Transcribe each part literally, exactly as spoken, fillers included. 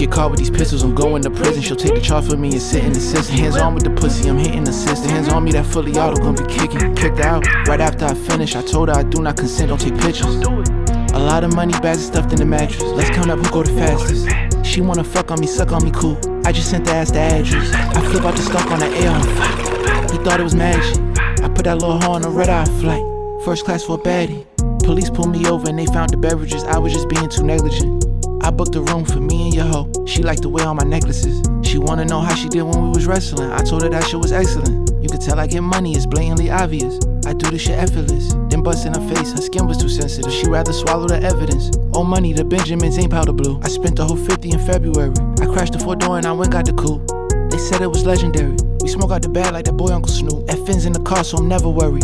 Get caught with these pistols, I'm going to prison. She'll take the charge for me and sit in the system. Hands on with the pussy, I'm hitting the system. Hands on me, that fully auto gonna be kicking. Kicked out right after I finish. I told her I do not consent, don't take pictures. A lot of money bags stuffed in the mattress. Let's count up who go the fastest. She wanna fuck on me, suck on me, cool. I just sent the ass the address. I flip out the stock on the air. He thought it was magic. I put that little hoe on a red eye flight. First class for a baddie. Police pulled me over and they found the beverages. I was just being too negligent. I booked a room for me and your hoe. She liked to wear all my necklaces. She wanna know how she did when we was wrestling. I told her that shit was excellent. You could tell I get money, it's blatantly obvious. I do this shit effortless. Then bust in her face, her skin was too sensitive. She rather swallow the evidence. Oh money, the Benjamins ain't powder blue. I spent the whole fifty in February. I crashed the four door and I went got the coupe. They said it was legendary. We smoke out the bag like that boy Uncle Snoop. F-N's in the car so I'm never worried.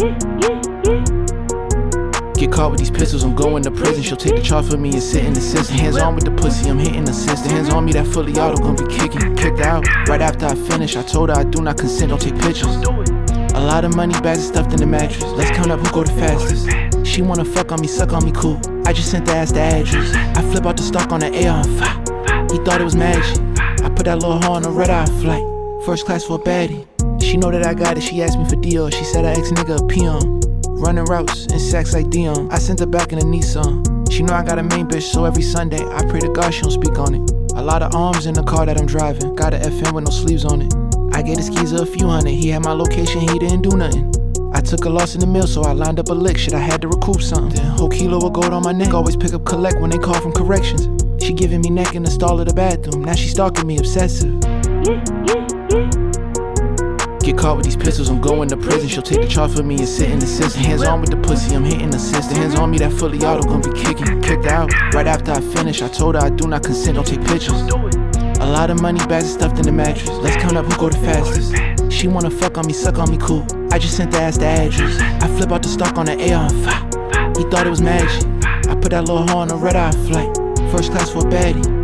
Get caught with these pistols, I'm going to prison. She'll take the charge for me and sit in the system. Hands on with the pussy, I'm hitting the system. Hands on me, that fully auto gonna be kicking. Kicked out right after I finish. I told her I do not consent, don't take pictures. A lot of money bags stuffed in the mattress. Let's count up who go the fastest. She wanna fuck on me, suck on me, cool. I just sent the ass the address. I flip out the stock on the air on fire. He thought it was magic. I put that little hoe on a red eye flight. First class for a baddie. She know that I got it, she asked me for Dior. She said her ex nigga a peon. Running routes and sex like Dion. I sent her back in a Nissan. She know I got a main bitch, so every Sunday I pray to God she don't speak on it. A lot of arms in the car that I'm driving. Got a F M with no sleeves on it. I gave the skeezer a few hundred. He had my location, he didn't do nothing. I took a loss in the mill, so I lined up a lick. Shit, I had to recoup something. Then whole kilo of gold on my neck. Always pick up collect when they call from corrections. She giving me neck in the stall of the bathroom. Now she stalking me obsessive. Get caught with these pistols, I'm going to prison. She'll take the charge for me and sit in the system. Hands on with the pussy, I'm hitting the system. Hands on me, that fully auto gonna be kicking. Kicked out right after I finish. I told her I do not consent, don't take pictures. A lot of money bags stuffed in the mattress. Let's count up who go the fastest. She wanna fuck on me, suck on me, cool. I just sent the ass the address. I flip out the stock on the air on fire. He thought it was magic. I put that little hoe on a red eye flight. First class for a baddie.